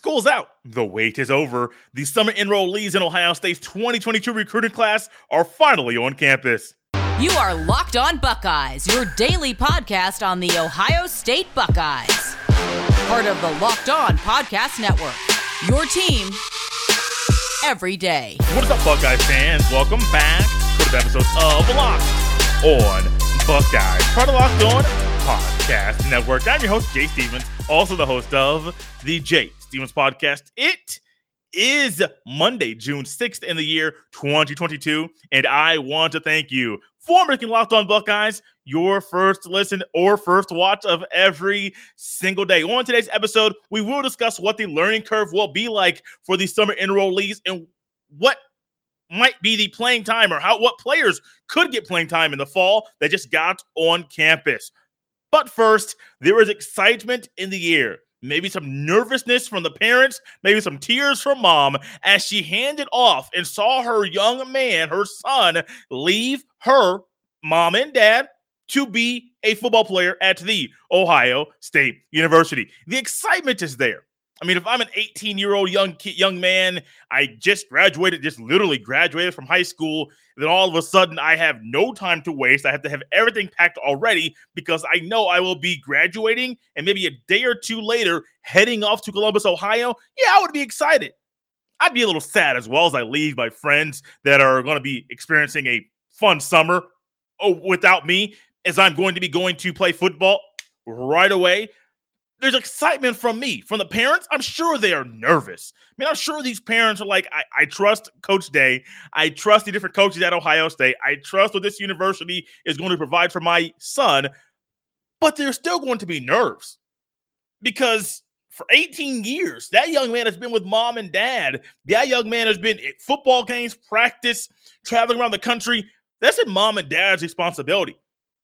School's out. The wait is over. The summer enrollees in Ohio State's 2022 recruiting class are finally on campus. You are Locked On Buckeyes, your daily podcast on the Ohio State Buckeyes. Part of the Locked On Podcast Network, your team every day. What is up, Buckeyes fans? Welcome back to the episode of Locked On Buckeyes, part of Locked On Podcast Network. I'm your host, Jay Stevens, also the host of the Jay Stevens Podcast. It is Monday, June 6th in the year 2022, and I want to thank you for making Locked On Buckeyes your first listen or first watch of every single day. On today's episode, we will discuss what the learning curve will be like for the summer enrollees and what might be the playing time or what players could get playing time in the fall that just got on campus. But first, there is excitement in the air. Maybe some nervousness from the parents, maybe some tears from mom as she handed off and saw her young man, her son, leave her mom and dad to be a football player at the Ohio State University. The excitement is there. I mean, if I'm an 18-year-old young man, I just literally graduated from high school, then all of a sudden I have no time to waste. I have to have everything packed already because I know I will be graduating and maybe a day or two later heading off to Columbus, Ohio. Yeah, I would be excited. I'd be a little sad as well as I leave my friends that are going to be experiencing a fun summer without me, as I'm going to be going to play football right away. There's excitement from me. From the parents, I'm sure they are nervous. I mean, I'm sure these parents are like, I trust Coach Day. I trust the different coaches at Ohio State. I trust what this university is going to provide for my son. But there's still going to be nerves because for 18 years, that young man has been with mom and dad. That young man has been at football games, practice, traveling around the country. That's in mom and dad's responsibility.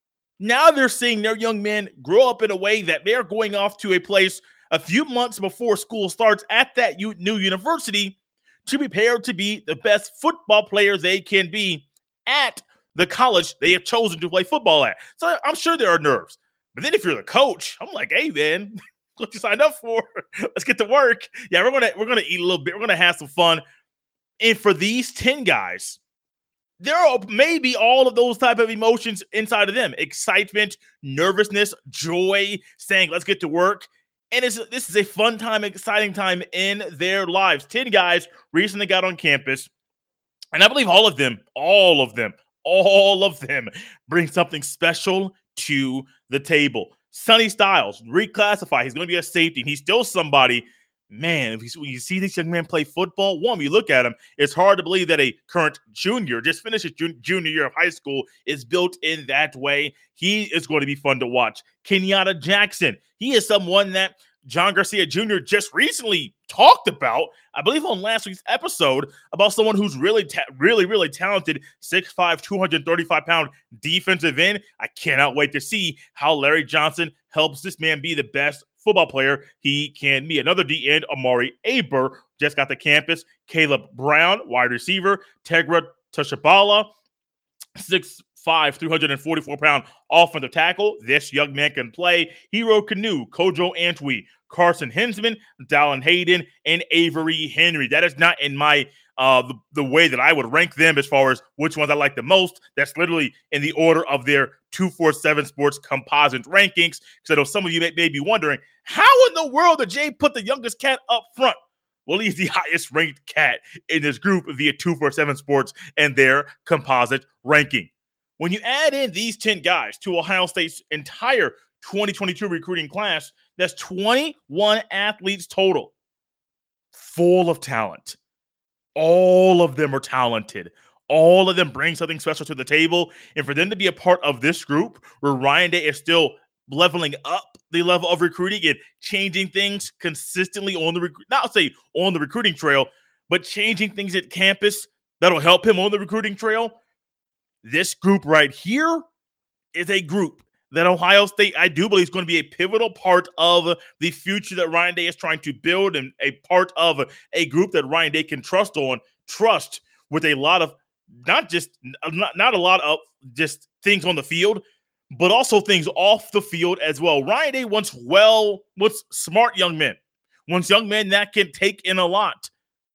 Now they're seeing their young men grow up in a way that they're going off to a place a few months before school starts at that new university to prepare to be the best football player they can be at the college they have chosen to play football at. So I'm sure there are nerves. But then if you're the coach, I'm like, hey, man, what you signed up for? Let's get to work. Yeah, we're gonna eat a little bit. We're gonna have some fun. And for these 10 guys, there are maybe all of those type of emotions inside of them. Excitement, nervousness, joy, saying, let's get to work. And this is a fun time, exciting time in their lives. 10 guys recently got on campus. And I believe all of them bring something special to the table. Sonny Styles, reclassified. He's going to be a safety. And he's still somebody. Man, when you see this young man play football, when you look at him, it's hard to believe that a current junior, just finished his junior year of high school, is built in that way. He is going to be fun to watch. Kenyatta Jackson, he is someone that John Garcia Jr. just recently talked about, I believe on last week's episode, about someone who's really talented, 6'5", 235-pound defensive end. I cannot wait to see how Larry Johnson helps this man be the best football player he can be. Another D end, Amari Aber, just got to campus. Caleb Brown, wide receiver. Tegra Tashabala, 6'5", 344-pound offensive tackle. This young man can play. Hero Canoe, Kojo Antwi, Carson Hinsman, Dallin Hayden, and Avery Henry. That is not in my the way that I would rank them as far as which ones I like the most. That's literally in the order of their 247 Sports composite rankings. Because I know some of you may be wondering, how in the world did Jay put the youngest cat up front? Well, he's the highest ranked cat in this group via 247 Sports and their composite ranking. When you add in these 10 guys to Ohio State's entire 2022 recruiting class, that's 21 athletes total, full of talent. All of them are talented. All of them bring something special to the table. And for them to be a part of this group where Ryan Day is still leveling up the level of recruiting and changing things consistently on the recruiting trail, but changing things at campus that'll help him on the recruiting trail. This group right here is a group that Ohio State, I do believe, is going to be a pivotal part of the future that Ryan Day is trying to build, and a part of a group that Ryan Day can trust with a lot of not a lot of just things on the field, but also things off the field as well. Ryan Day wants smart young men, wants young men that can take in a lot.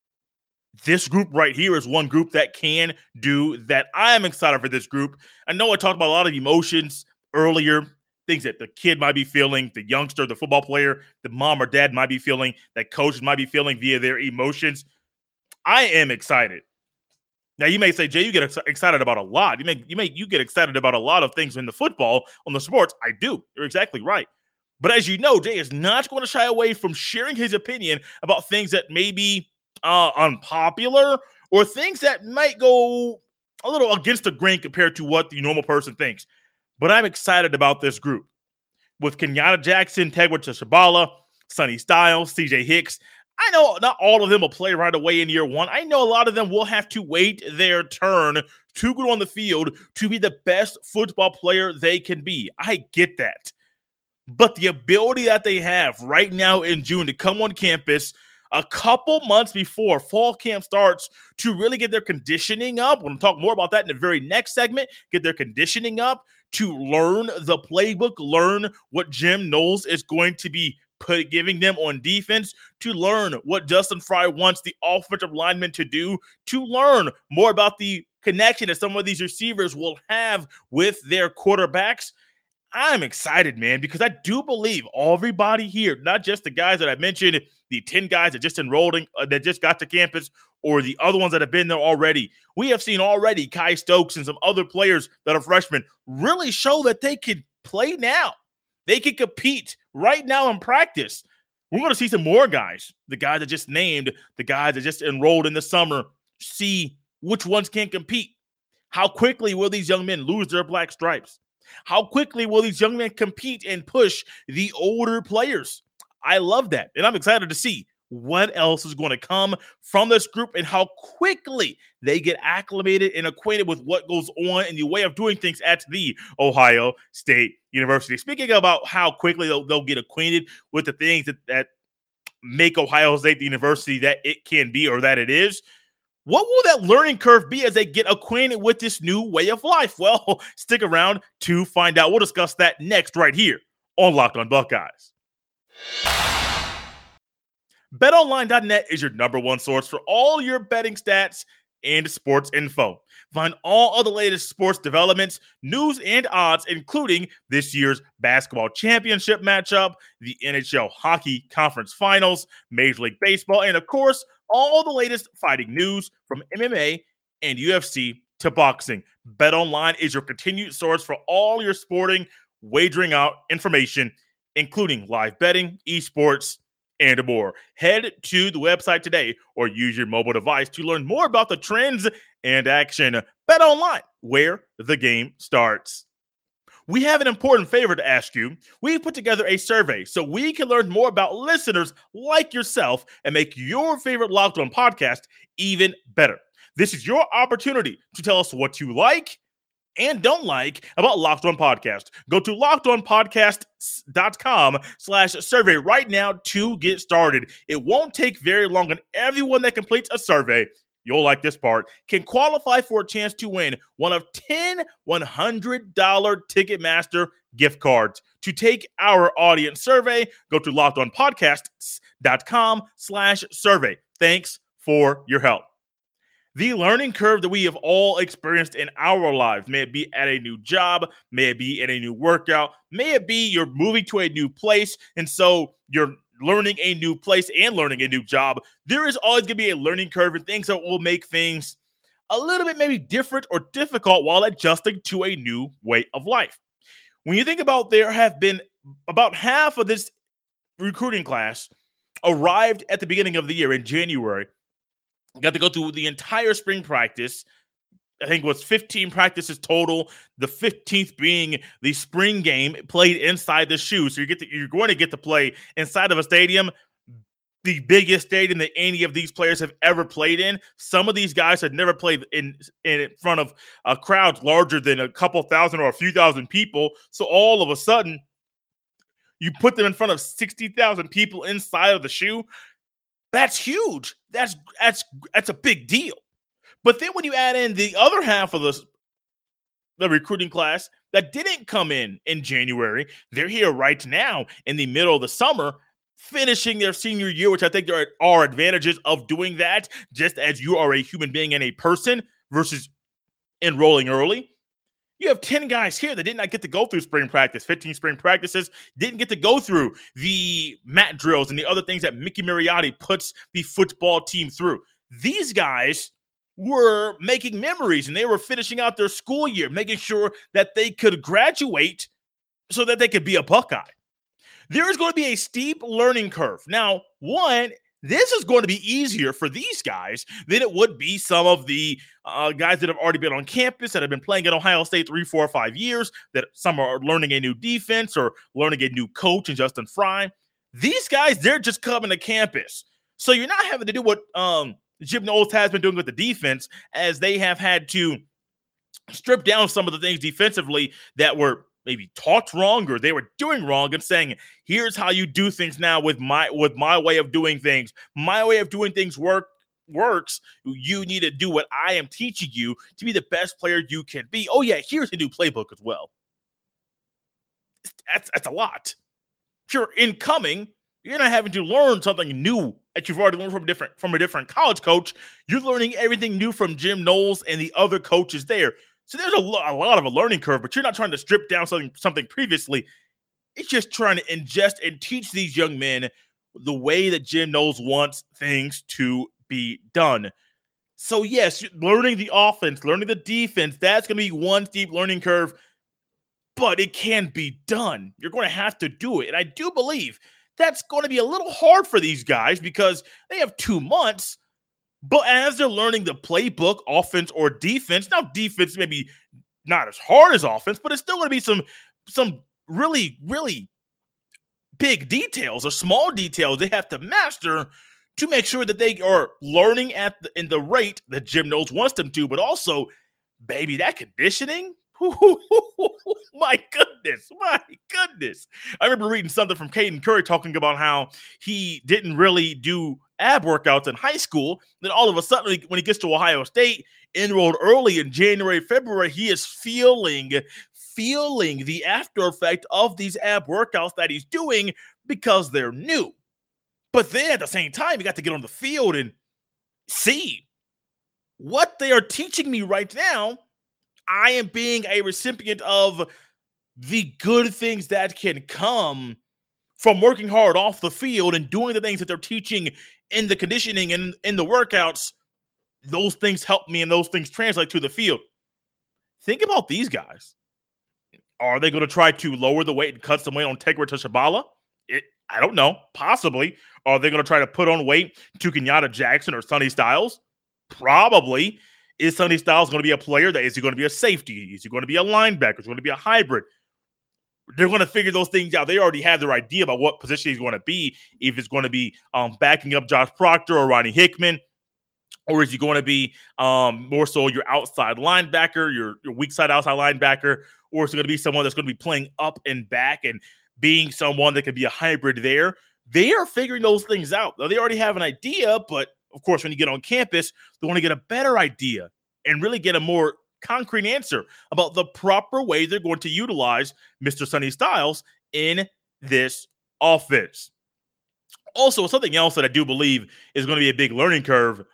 This group right here is one group that can do that. I am excited for this group. I know I talked about a lot of emotions earlier, things that the kid might be feeling, the youngster, the football player, the mom or dad might be feeling, that coaches might be feeling via their emotions. I am excited. Now, you may say, Jay, you get excited about a lot. You get excited about a lot of things in the football, on the sports. I do. You're exactly right. But as you know, Jay is not going to shy away from sharing his opinion about things that may be unpopular or things that might go a little against the grain compared to what the normal person thinks. But I'm excited about this group with Kenyatta Jackson, Tegwich Shabala, Sonny Styles, CJ Hicks. I know not all of them will play right away in year one. I know a lot of them will have to wait their turn to go on the field to be the best football player they can be. I get that. But the ability that they have right now in June to come on campus a couple months before fall camp starts to really get their conditioning up. We'll talk more about that in the very next segment. Get their conditioning up to learn the playbook, learn what Jim Knowles is going to be giving them on defense, to learn what Justin Fry wants the offensive linemen to do, to learn more about the connection that some of these receivers will have with their quarterbacks. I'm excited, man, because I do believe everybody here, not just the guys that I mentioned, the 10 guys that just enrolled, that just got to campus, or the other ones that have been there already. We have seen already Kai Stokes and some other players that are freshmen really show that they can play now. They can compete right now in practice. We're going to see some more guys, the guys that just named, the guys that just enrolled in the summer, see which ones can compete. How quickly will these young men lose their black stripes? How quickly will these young men compete and push the older players? I love that. And I'm excited to see what else is going to come from this group and how quickly they get acclimated and acquainted with what goes on in the way of doing things at the Ohio State University. Speaking about how quickly they'll get acquainted with the things that make Ohio State the university that it can be or that it is, what will that learning curve be as they get acquainted with this new way of life? Well, stick around to find out. We'll discuss that next right here on Locked On Buckeyes. BetOnline.net is your number one source for all your betting stats and sports info. Find all of the latest sports developments, news, and odds, including this year's basketball championship matchup, the NHL Hockey Conference Finals, Major League Baseball, and, of course, all the latest fighting news from MMA and UFC to boxing. BetOnline is your continued source for all your sporting wagering out information, including live betting, esports, and more. Head to the website today or use your mobile device to learn more about the trends and action. BetOnline, where the game starts. We have an important favor to ask you. We put together a survey so we can learn more about listeners like yourself and make your favorite Locked On podcast even better. This is your opportunity to tell us what you like and don't like about Locked On Podcast. Go to LockedOnPodcasts.com/survey right now to get started. It won't take very long, and everyone that completes a survey, you'll like this part, can qualify for a chance to win one of 10 $100 Ticketmaster gift cards. To take our audience survey, go to LockedOnPodcasts.com/survey. Thanks for your help. The learning curve that we have all experienced in our lives, may it be at a new job, may it be in a new workout, may it be you're moving to a new place, and so you're learning a new place and learning a new job. There is always going to be a learning curve and things that will make things a little bit maybe different or difficult while adjusting to a new way of life. When you think about, there have been about half of this recruiting class arrived at the beginning of the year in January. Got to go through the entire spring practice. I think it was 15 practices total, the 15th being the spring game played inside the shoe. So you're going to get to play inside of a stadium, the biggest stadium that any of these players have ever played in. Some of these guys had never played in front of a crowd larger than a couple thousand or a few thousand people. So all of a sudden, you put them in front of 60,000 people inside of the shoe. That's huge. That's a big deal. But then when you add in the other half of the recruiting class that didn't come in January, they're here right now in the middle of the summer. finishing their senior year, which I think there are advantages of doing that, just as you are a human being and a person versus enrolling early. You have 10 guys here that did not get to go through spring practice, 15 spring practices, didn't get to go through the mat drills and the other things that Mickey Mariotti puts the football team through. These guys were making memories and they were finishing out their school year, making sure that they could graduate so that they could be a Buckeye. There is going to be a steep learning curve. Now, one, this is going to be easier for these guys than it would be some of the guys that have already been on campus, that have been playing at Ohio State 3, 4, 5 years, that some are learning a new defense or learning a new coach in Justin Fry. These guys, they're just coming to campus. So you're not having to do what Jim Knowles has been doing with the defense, as they have had to strip down some of the things defensively that were maybe taught wrong or they were doing wrong, and saying, here's how you do things now with my way of doing things. My way of doing things works. You need to do what I am teaching you to be the best player you can be. Oh yeah, here's a new playbook as well. That's a lot. If you're incoming, you're not having to learn something new that you've already learned from a different college coach. You're learning everything new from Jim Knowles and the other coaches there. So there's a lot of a learning curve, but you're not trying to strip down something previously. It's just trying to ingest and teach these young men the way that Jim Knowles wants things to be done. So yes, learning the offense, learning the defense, that's going to be one steep learning curve, but it can be done. You're going to have to do it. And I do believe that's going to be a little hard for these guys because they have 2 months. But as they're learning the playbook, offense or defense, now defense maybe not as hard as offense, but it's still going to be some really, really big details or small details they have to master to make sure that they are learning in the rate that Jim Knowles wants them to. But also, baby, that conditioning, my goodness. I remember reading something from Caden Curry talking about how he didn't really do ab workouts in high school. Then all of a sudden, when he gets to Ohio State, enrolled early in January, February, he is feeling the after effect of these ab workouts that he's doing because they're new. But then at the same time, you got to get on the field and see what they are teaching me right now. I am being a recipient of the good things that can come from working hard off the field and doing the things that they're teaching in the conditioning and in the workouts. Those things help me and those things translate to the field. Think about these guys. Are they going to try to lower the weight and cut some weight on Tegra Tshabalala? I don't know. Possibly. Are they going to try to put on weight to Kenyatta Jackson or Sonny Styles? Probably. Is Sonny Styles going to be a player is he going to be a safety? Is he going to be a linebacker? Is he going to be a hybrid? They're going to figure those things out. They already have their idea about what position he's going to be. If it's going to be backing up Josh Proctor or Ronnie Hickman, or is he going to be more so your outside linebacker, your weak side outside linebacker, or is it going to be someone that's going to be playing up and back and being someone that could be a hybrid there? They are figuring those things out. They already have an idea, but of course, when you get on campus, they want to get a better idea and really get a more concrete answer about the proper way they're going to utilize Mr. Sonny Styles in this offense. Also, something else that I do believe is going to be a big learning curve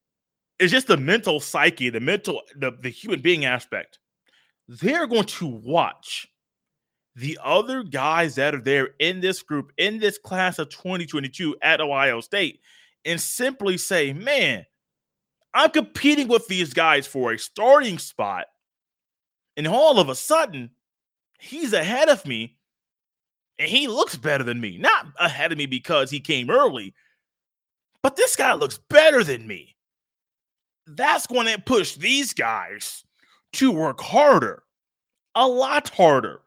is just the mental psyche, the human being aspect. They're going to watch the other guys that are there in this group, in this class of 2022 at Ohio State, and simply say, man, I'm competing with these guys for a starting spot, and all of a sudden, he's ahead of me, and he looks better than me. Not ahead of me because he came early, but this guy looks better than me. That's going to push these guys to work harder, a lot harder.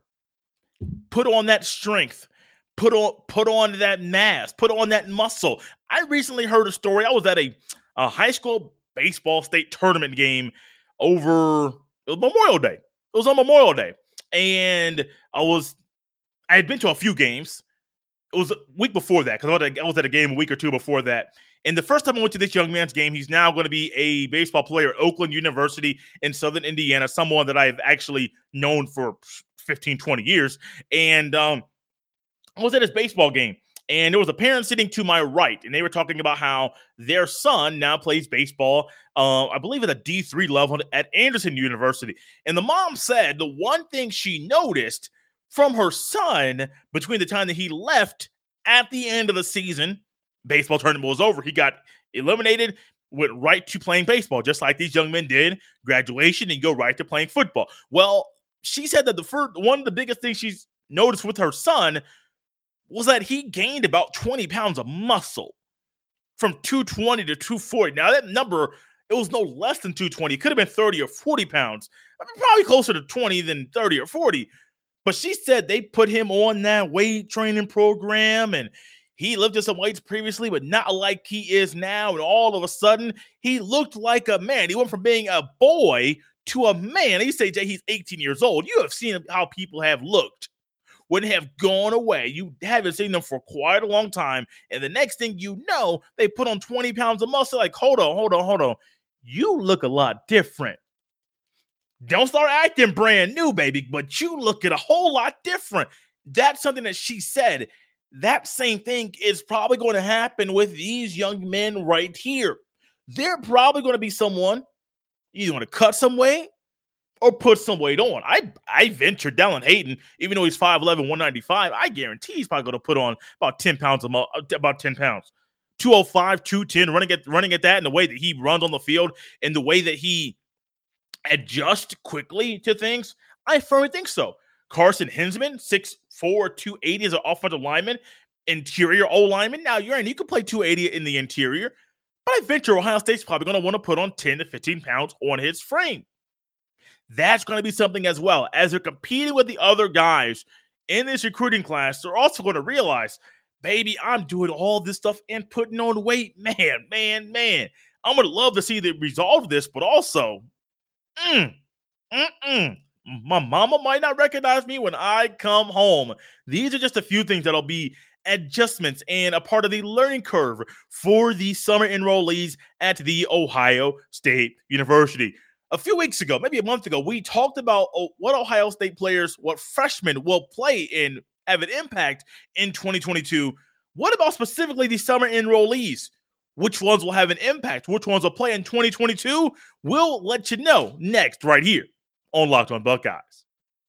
Put on that strength. Put on that mass. Put on that muscle. I recently heard a story. I was at a high school baseball state tournament game it was Memorial Day. It was on Memorial Day. And I had been to a few games. It was a week before that because I was at a game a week or two before that. And the first time I went to this young man's game, he's now going to be a baseball player at Oakland University in Southern Indiana, someone that I've actually known for 15, 20 years. And I was at his baseball game, And there was a parent sitting to my right, and they were talking about how their son now plays baseball, I believe at a D3 level at Anderson University. And the mom said the one thing she noticed from her son between the time that he left at the end of the season, baseball tournament was over, he got eliminated, went right to playing baseball, just like these young men did, graduation, and go right to playing football. Well, she said that one of the biggest things she's noticed with her son was that he gained about 20 pounds of muscle from 220 to 240. Now, that number, it was no less than 220. It could have been 30 or 40 pounds. I mean, probably closer to 20 than 30 or 40. But she said they put him on that weight training program, and he lifted some weights previously, but not like he is now. And all of a sudden, he looked like a man. He went from being a boy to a man. You say, Jay, he's 18 years old. You have seen how people have looked when they have gone away. You haven't seen them for quite a long time. And the next thing you know, they put on 20 pounds of muscle. Like, hold on. You look a lot different. Don't start acting brand new, baby, but you look at a whole lot different. That's something that she said. That same thing is probably going to happen with these young men right here. They're probably going to be someone either going to cut some weight or put some weight on. I venture Dallin Hayden, even though he's 5'11", 195, I guarantee he's probably going to put on about 10 pounds about 10 pounds. 205, 210, running at that, and the way that he runs on the field and the way that he adjusts quickly to things, I firmly think so. Carson Hinsman, 6'4", 280 as an offensive lineman, interior O-lineman. Now, you can play 280 in the interior, but I venture Ohio State's probably going to want to put on 10 to 15 pounds on his frame. That's going to be something as well. As they're competing with the other guys in this recruiting class, they're also going to realize, baby, I'm doing all this stuff and putting on weight. Man. I'm going to love to see them resolve this, but also, my mama might not recognize me when I come home. These are just a few things that'll be adjustments and a part of the learning curve for the summer enrollees at the Ohio State University. A few weeks ago, maybe a month ago, we talked about what Ohio State players, what freshmen will play and have an impact in 2022. What about specifically the summer enrollees? Which ones will have an impact? Which ones will play in 2022? We'll let you know next right here on Locked On Buckeyes.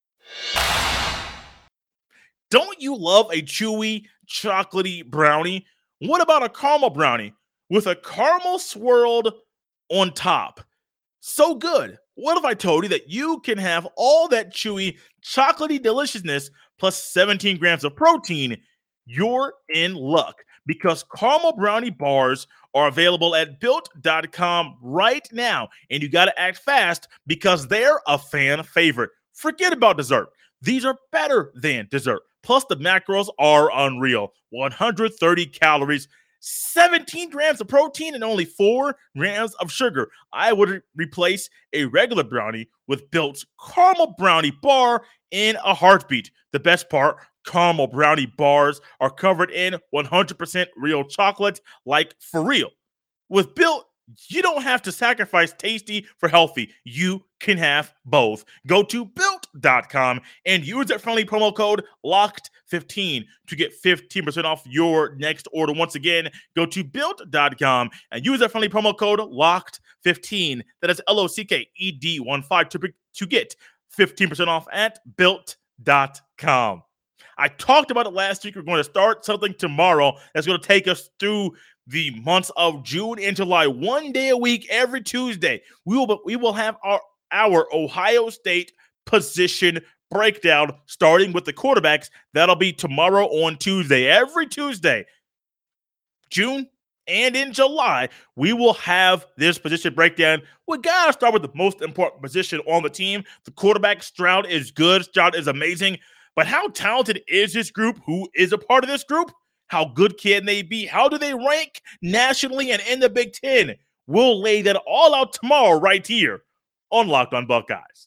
Don't you love a chewy, chocolatey brownie? What about a caramel brownie with a caramel swirled on top? So good. What if I told you that you can have all that chewy, chocolatey deliciousness plus 17 grams of protein? You're in luck because caramel brownie bars are available at Built.com right now. And you got to act fast because they're a fan favorite. Forget about dessert. These are better than dessert. Plus, the macros are unreal. 130 calories, 17 grams of protein, and only 4 grams of sugar. I would replace a regular brownie with Built's caramel brownie bar in a heartbeat. The best part, caramel brownie bars are covered in 100% real chocolate, like for real. With Built, you don't have to sacrifice tasty for healthy. You can have both. Go to Built.com and use that friendly promo code LOCKED15 to get 15% off your next order. Once again, go to Built.com and use that friendly promo code LOCKED15. That is LOCKED15 to get 15% off at Built.com. I talked about it last week. We're going to start something tomorrow that's going to take us through the months of June and July, 1 day a week, every Tuesday. We will have our Ohio State position breakdown, starting with the quarterbacks. That'll be tomorrow on Tuesday. Every Tuesday, June and in July, we will have this position breakdown. We got to start with the most important position on the team. The quarterback. Stroud is good. Stroud is amazing. But how talented is this group? Who is a part of this group? How good can they be? How do they rank nationally and in the Big Ten? We'll lay that all out tomorrow right here on Locked On Buckeyes.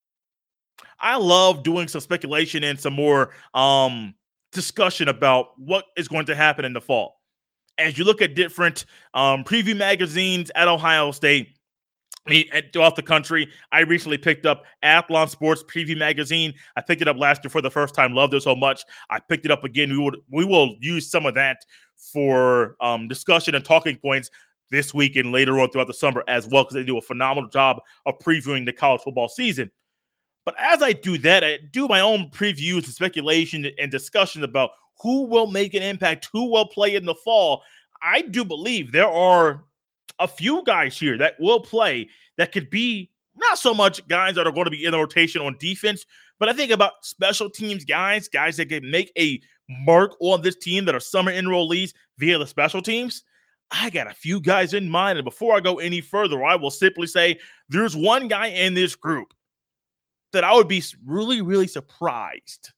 I love doing some speculation and some more discussion about what is going to happen in the fall. As you look at different preview magazines at Ohio State, throughout the country. I recently picked up Athlon Sports Preview Magazine. I picked it up last year for the first time. Loved it so much. I picked it up again. We will use some of that for discussion and talking points this week and later on throughout the summer as well, because they do a phenomenal job of previewing the college football season. But as I do that, I do my own previews and speculation and discussion about who will make an impact, who will play in the fall. I do believe there are a few guys here that will play that could be not so much guys that are going to be in the rotation on defense, but I think about special teams guys that can make a mark on this team that are summer enrollees via the special teams. I got a few guys in mind, and before I go any further, I will simply say there's one guy in this group that I would be really, really surprised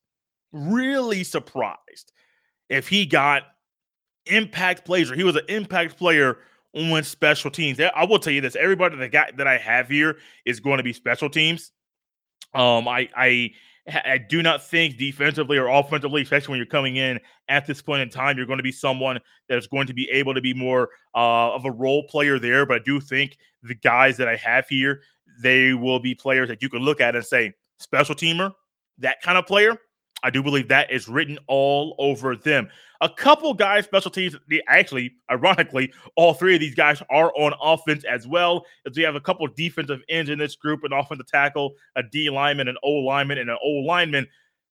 if he got impact plays or he was an impact player on special teams. I will tell you this: everybody that I have here is going to be special teams. I do not think defensively or offensively, especially when you're coming in at this point in time, you're going to be someone that's going to be able to be more of a role player there. But I do think the guys that I have here, they will be players that you can look at and say, special teamer, that kind of player. I do believe that is written all over them. A couple guys, special teams, actually, ironically, all three of these guys are on offense as well. As we have a couple of defensive ends in this group, an offensive tackle, a D lineman, an O lineman, and an O lineman.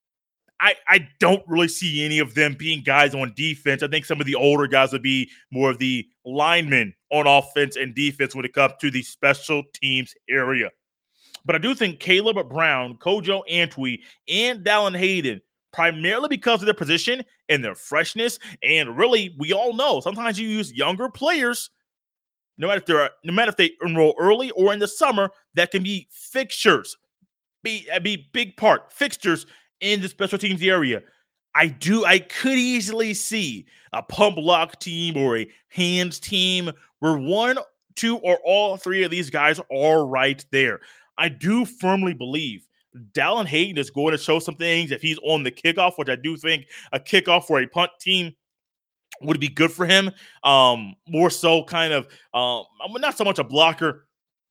I don't really see any of them being guys on defense. I think some of the older guys would be more of the linemen on offense and defense when it comes to the special teams area. But I do think Caleb Brown, Kojo Antwi, and Dallin Hayden, primarily because of their position and their freshness, and really, we all know sometimes you use younger players, no matter if they enroll early or in the summer, that can be fixtures, be big part fixtures in the special teams area. I could easily see a pump block team or a hands team where one, two, or all three of these guys are right there. I do firmly believe Dallin Hayden is going to show some things if he's on the kickoff, which I do think a kickoff for a punt team would be good for him. More so kind of not so much a blocker,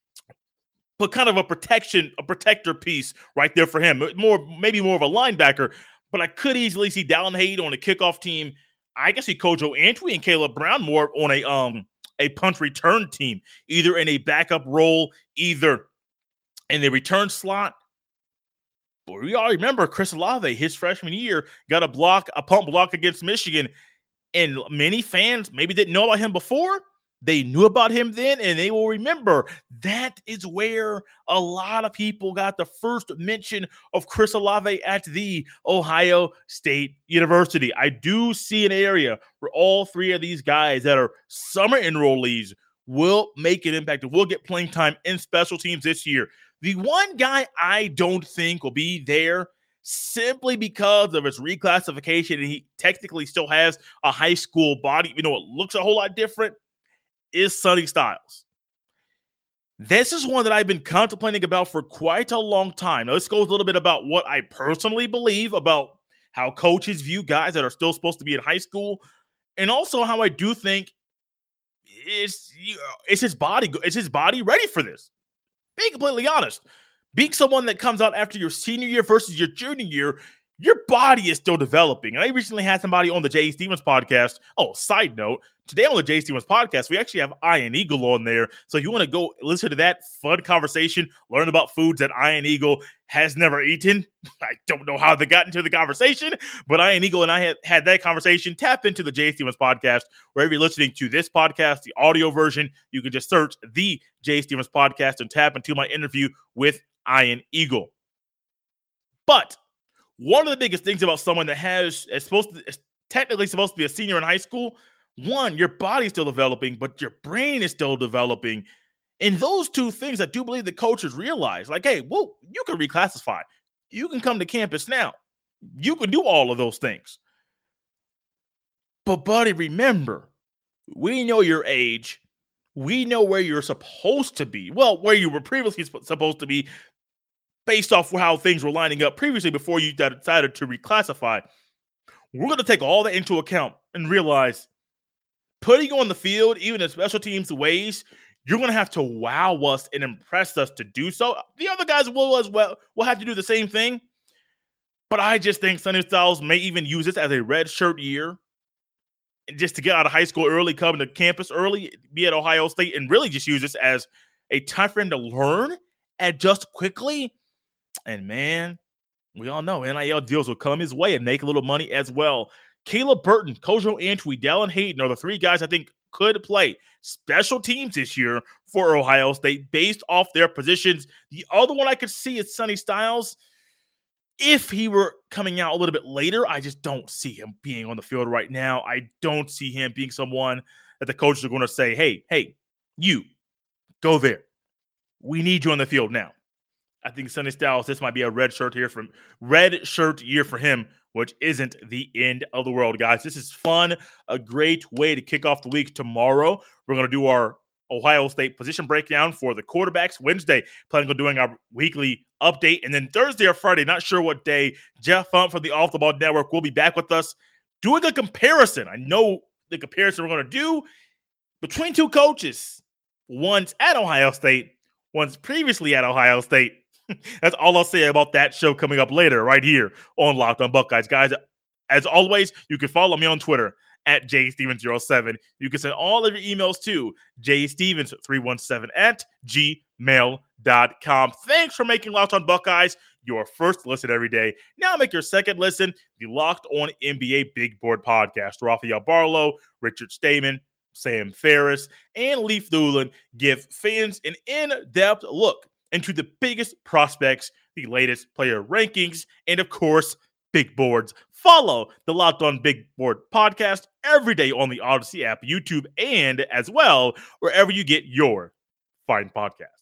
but kind of a protector piece right there for him. Maybe more of a linebacker, but I could easily see Dallin Hayden on a kickoff team. I can see Kojo Antwi and Caleb Brown more on a punt return team, either in a backup role, either in the return slot. But we all remember Chris Olave, his freshman year, got a pump block against Michigan. And many fans maybe didn't know about him before. They knew about him then, and they will remember that is where a lot of people got the first mention of Chris Olave at the Ohio State University. I do see an area where all three of these guys that are summer enrollees will make an impact and will get playing time in special teams this year. The one guy I don't think will be there simply because of his reclassification, and he technically still has a high school body, it looks a whole lot different, is Sonny Styles. This is one that I've been contemplating about for quite a long time. Now, this goes a little bit about what I personally believe about how coaches view guys that are still supposed to be in high school, and also how I do think is his body ready for this. Being completely honest, being someone that comes out after your senior year versus your junior year, your body is still developing. And I recently had somebody on the Jay Stevens podcast. Oh, side note, today on the Jay Stevens podcast, we actually have Iron Eagle on there. So if you want to go listen to that fun conversation, learn about foods that Iron Eagle has never eaten. I don't know how they got into the conversation, but Iron Eagle and I had that conversation. Tap into the Jay Stevens podcast. Wherever you're listening to this podcast, the audio version, you can just search the Jay Stevens podcast and tap into my interview with Iron Eagle. But one of the biggest things about someone that is technically supposed to be a senior in high school, one, your body's still developing, but your brain is still developing. And those two things I do believe the coaches realize, like, hey, well, you can reclassify. You can come to campus now. You can do all of those things. But, buddy, remember, we know your age. We know where you're supposed to be. Well, where you were previously supposed to be, based off how things were lining up previously before you decided to reclassify. We're going to take all that into account and realize putting you on the field, even in special teams ways, you're going to have to wow us and impress us to do so. The other guys will as well. Will have to do the same thing. But I just think Sonny Styles may even use this as a redshirt year, just to get out of high school early, come to campus early, be at Ohio State, and really just use this as a time for him to learn, adjust quickly. And man, we all know NIL deals will come his way and make a little money as well. Caleb Burton, Kojo Antwi, Dallin Hayden are the three guys I think could play special teams this year for Ohio State based off their positions. The other one I could see is Sonny Styles. If he were coming out a little bit later, I just don't see him being on the field right now. I don't see him being someone that the coaches are going to say, hey, you, go there. We need you on the field now. I think Sonny Styles, this might be a red shirt year for him, which isn't the end of the world, guys. This is fun, a great way to kick off the week. Tomorrow, we're going to do our Ohio State position breakdown for the quarterbacks. Wednesday, planning on doing our weekly update. And then Thursday or Friday, not sure what day, Jeff Hunt from the Off the Ball Network will be back with us doing a comparison. I know the comparison we're going to do between two coaches. One's at Ohio State, one's previously at Ohio State. That's all I'll say about that show coming up later right here on Locked on Buckeyes. Guys, as always, you can follow me on Twitter at jstevens07. You can send all of your emails to jstevens317@gmail.com. Thanks for making Locked on Buckeyes your first listen every day. Now make your second listen the Locked on NBA Big Board Podcast. Rafael Barlow, Richard Stamen, Sam Ferris, and Leif Thulin give fans an in-depth look into the biggest prospects, the latest player rankings, and of course, big boards. Follow the Locked on Big Board Podcast every day on the Odyssey app, YouTube, and as well, wherever you get your fine podcasts.